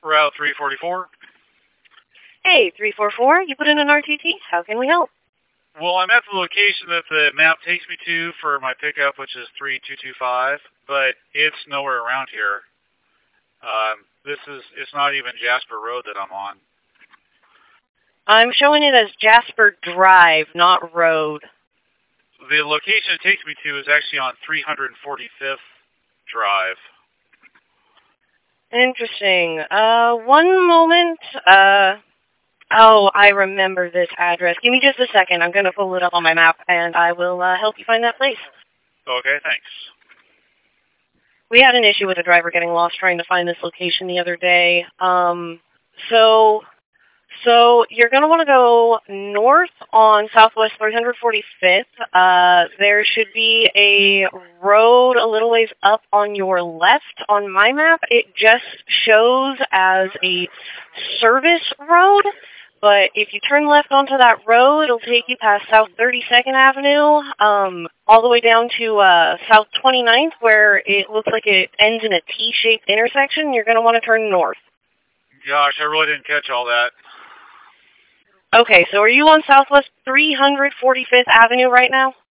Route 344. Hey, 344, you put in an RTT. How can we help? Well, I'm at the location that the map takes me to for my pickup, which is 3225, but it's nowhere around here. It's not even Jasper Road that I'm on. I'm showing it as Jasper Drive, not Road. The location it takes me to is actually on 345th Drive. Interesting. One moment. Oh, I remember this address. Give me just a second. I'm going to pull it up on my map, and I will help you find that place. Okay, thanks. We had an issue with a driver getting lost trying to find this location the other day. So you're going to want to go north on Southwest 345th. There should be a road a little ways up on your left. On my map, it just shows as a service road. But if you turn left onto that road, it'll take you past South 32nd Avenue, all the way down to South 29th, where it looks like it ends in a T-shaped intersection. You're going to want to turn north. Gosh, I really didn't catch all that. Okay, so are you on Southwest 345th Avenue right now?